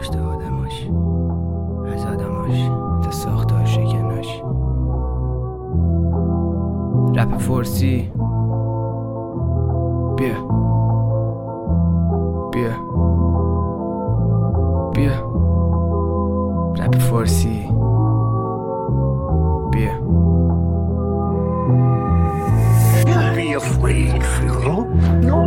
داشته آدماش، از آدماش تا ساختار شکناش. رپ فارسی بیا بیا بیا، رپ فارسی بیا. Be afraid, Phil. No.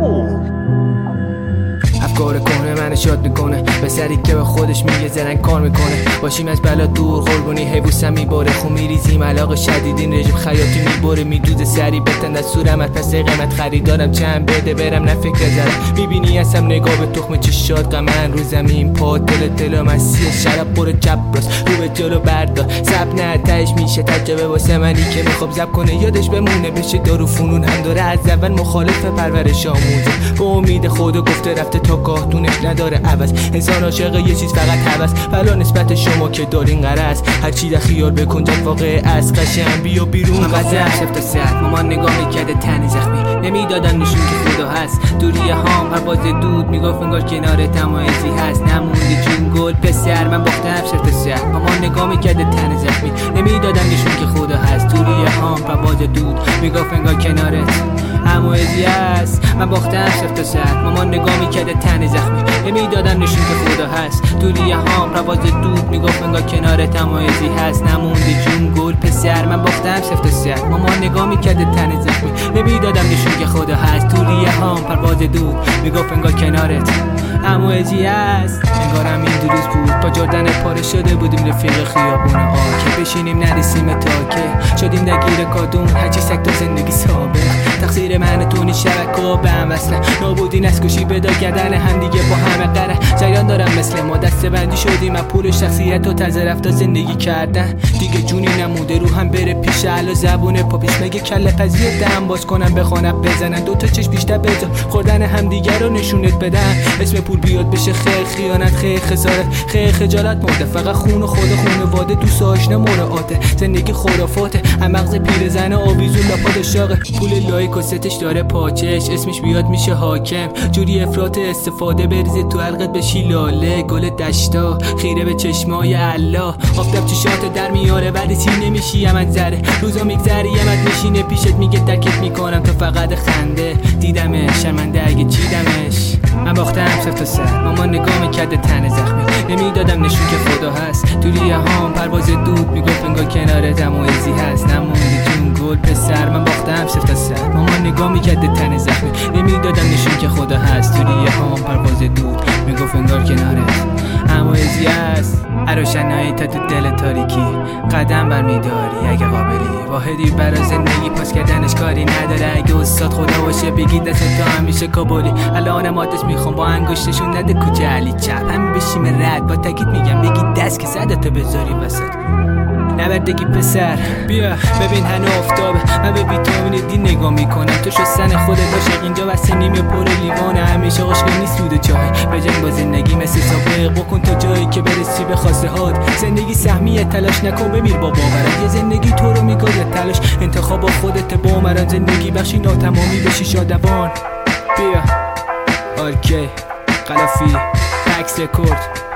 افکار کهنه منو شاد میکنه، به سری که به خودش میگه زرنگ کار میکنه. باشیم از بلا دور، قربونی حیوسم میباره، خون میریزیم علاقه شدیدین، رژیم خیاطی میباره، میدوزه سری بتن از صورم، از پس قیمت خریدارم چند بده برم نه فکر زرم. میبینی هستم نگاه به تخم چشات غمن رو زمین پا دل مسیح شراب پر چپ راست رو به جلو بردار سب نه تهش میشه تجربه واسه منی که میخواب زب کنه یادش بمونه بشه دارو فنون هم داره از اول مخالف پرورش آموزه به امید خدا گفته رفته تا کارتونش نداره عوض. انسان عاشق یه چیز فقط هوس، بلا نسبت شما که دارین قرض هر چی در خیال بکن جد واقع از قشنگ بیا بیرون غزل. شفت و ساعت مامان نگاه میکرده تن زخمی، نمیدادن نشون که خدا هست دوریه هام پرواز دود، میگفت انگار کنار تمایزی هست نمونده جون گل پسر من باختم. شفت و ساعت مامان نگاه میکرده تن زخمی، نمیدادن نشون که خدا هست دوریه هام پرواز دود، میگفت انگار کنارت همایزی هست من باختم. شفت و ساعت مامان نگاه میکرده تن زخمی، نمیدادن نشون که خدا هست دوریه هام پرواز دود، میگفت انگار کنار تمایزی هست نمونده جون گل پسر من باختم. شفت و ساعت مامان نگاه میکرده تن زخمی، نمیدادم نشون که خدا هست دوریه هام پرواز دود، میگفت انگار کنارت همایزی هست. انگارم این دو روز بود با جردن پاره شده بودیم رفیق خیابون آکه بشینیم نرسیم تاکه شدیم درگیر کادون هرچی سگ تا زندگی ثابت. تقصیر من تو نیست شبکه به هم وصله نابودی نسکشی بدا گردن هم دیگه با همه قره جریان دارم مثل ما دسته بندی شدیم از پول شخصیت و طرز رفتار زندگی کردن دیگه جونی نموده رو هم بره پیش علا زبونه پا پیش مگه کله پذیر دم باز کنم بخوانم بزنن دوتا چشم بیشتر بجا خوردن هم دیگه رو نشونت بدن. اسم پول بیاد بشه خیر خیانت خیر خسارت خیر خجالت مرده فقط خون و خود خونواده دوست آشنا مراعاته زندگی خرافاته هم مغز پیرزن آویزون لاپاد شاقه پول لایک و ستش داره پاچش اسمش بیاد میشه حاکم جوری افراط استفاده بریزه تو حلقت بشی لاله گل دشتا خیره به چشمای الله آفتاب چشات در میاره ولی سی نمیشی یمن ذره روزا میگذره یمت میشینه پیشت میگه درکت میکنم تو فقط خنده دیدمش شرمنده اگه چیدمش من باختم. شفت و ساعت مامان نگاه میکرده تن زخمی نمیدادم نشون که خدا هست دوریه هام پرواز دود میگفت انگار کنار تمایزی هست نمونده جون گل پسر من باختم. شفت و ساعت مامان نگاه میکرده تن زخمی نمیدادم نشون که خدا هست دوریه هام پرواز دود میگفت انگار کنارت همایزی هست. روشنایی تا تو دل تاریکی قدم برمیداری اگه قابلی واحدی برای زندگی پاس کردنش کاری نداره اگه استاد خدا باشه بگی دست تو همیشه کابلی الانم آتش میخوام با انگشتشون نده کوچه علی چپ همین بشیم رد با تاکید میگم بگی دست که زدتو بذاری وسط نبردگی پسر بیا ببین هنو افتابه من به ویتامین دی نگاه میکنم تو شستن خودت عاشق اینجا واسه نیمه پر لیوانه همیشه عاشق نیست سود چای بجنگ با زندگی مثل سابق بکن تا جایی که برسی به خواسته هات زندگی سهمیه تلاش نکن بمیر با باورت یه زندگی تو رو میگه تلاش انتخاب با خودت با مران زندگی بخشی ناتمامی بشی شادوان بیا آرکی قلافی عکس رکورد